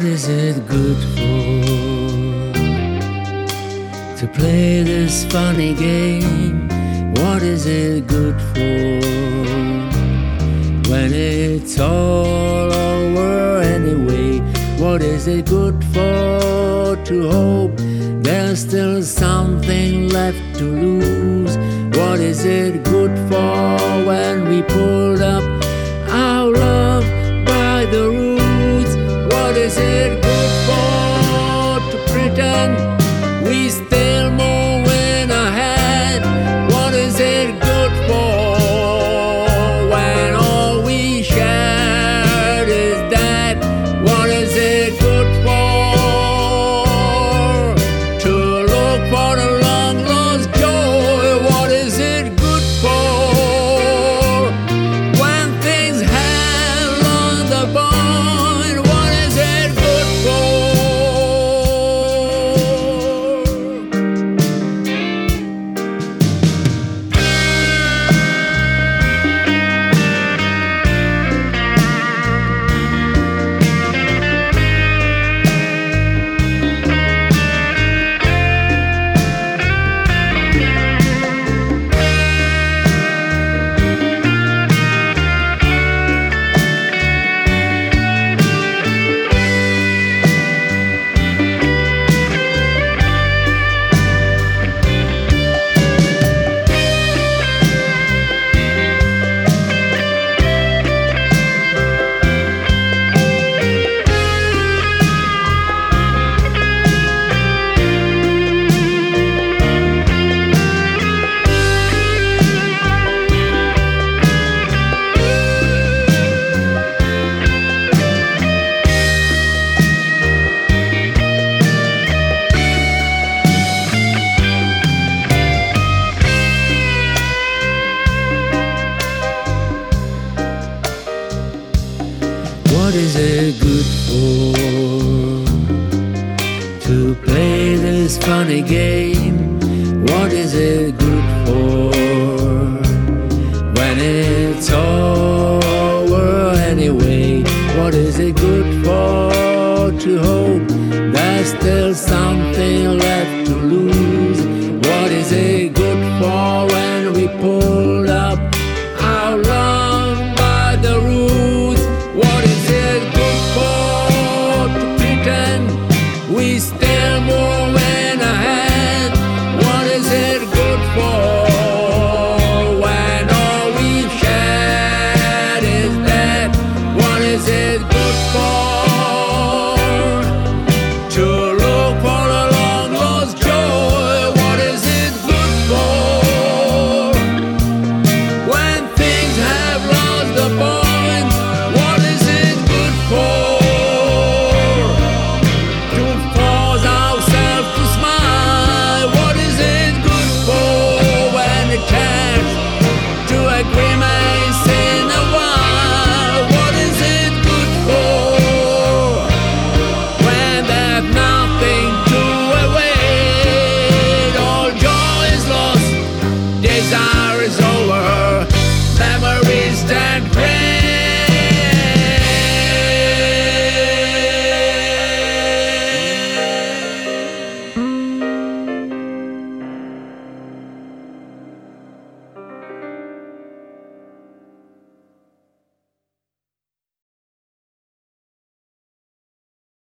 is it good for? To play this funny game, what is it good for? When it's all over anyway, what is it good for? To hope there's still something left to lose. What is it good for when we pulled up our love by the roots? What is it good for to pretend we still moving ahead? What is it good for when all we shared is dead? What is it good for to look for the long lost joy? What is it good for when things hang on the bone? What is it good for? What is it good for to play this funny game? What is it good for when it's over anyway? What is it good for to hope there's still something left to lose? What is it